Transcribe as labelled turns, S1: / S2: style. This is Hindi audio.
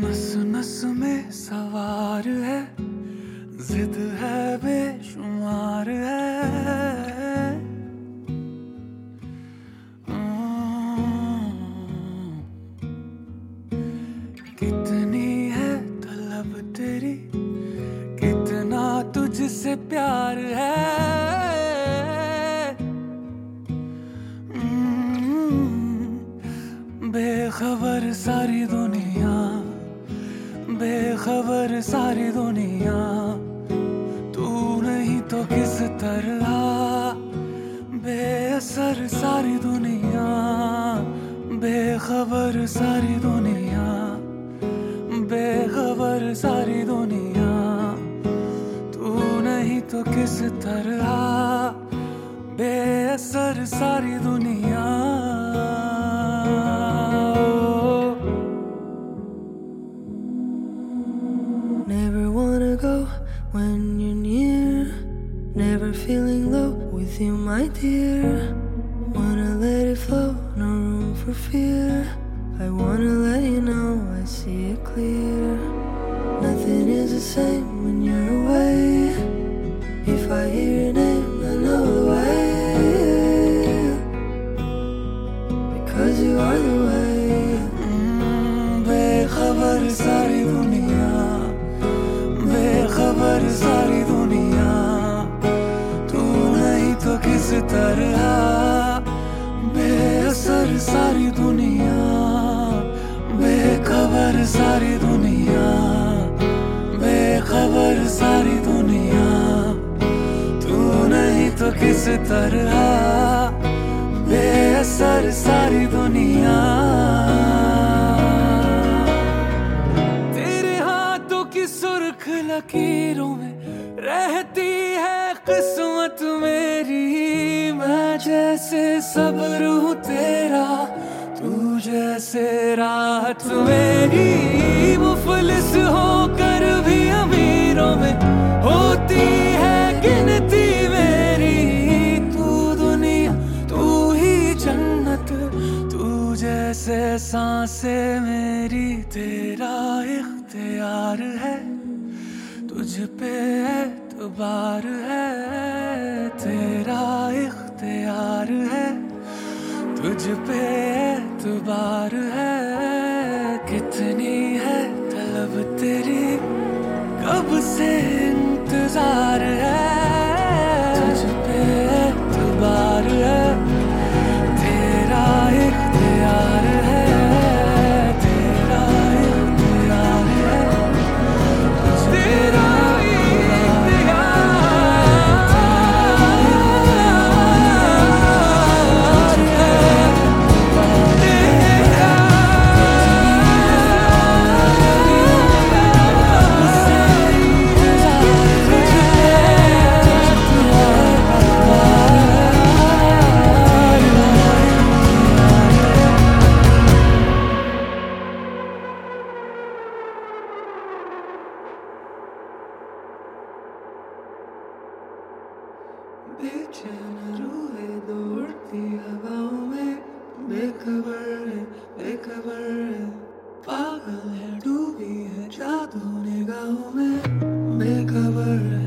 S1: नस नस में सवार है, जिद है बेशुमार है। कितनी है तलब तेरी, कितना तुझसे प्यार है। बेखबर सारी दुनिया, बेखबर सारी दुनिया, तू नहीं तो किस तरह। बेअसर सारी दुनिया, बेखबर सारी दुनिया, बेखबर सारी दुनिया, तू नहीं तो किस तरह। बेअसर सारी दुनिया।
S2: Never wanna go when you're near, never feeling low with you, my dear. Wanna let it flow, no room for fear. I wanna let you know I see it clear. Nothing is the same when you're away. If I hear your name, I know the way, because you are the way.
S1: बेखबर सारी दुनिया, बेखबर सारी दुनिया, तू नहीं तो किस तरह। बेअसर सारी दुनिया, बेखबर सारी दुनिया, बेखबर सारी दुनिया, तू नहीं तो किस तरह। बेअसर सारी दुनिया। सुर्ख लकीरों में रहती है किस्मत मेरी। मैं जैसे सब्र हूँ तेरा, तू जैसे राहत मेरी। मुफलिस होकर भी अमीरों में होती है गिनती मेरी। तू दुनिया, तू ही जन्नत, तू जैसे सांसें मेरी। तेरा इख्तियार है, तुझ पे एतबार है। तेरा इख्तियार है, तुझ पे एतबार है। कितनी है तलब तेरी, कब से इंतजार है। तुझ पे एतबार है, तेरा इख्तियार है। बेचैन रूहे दौड़ती हवाओं में। बेखबर है, बेखबर है, पागल है, डूबी है जादू निगाहों में। बेखबर है।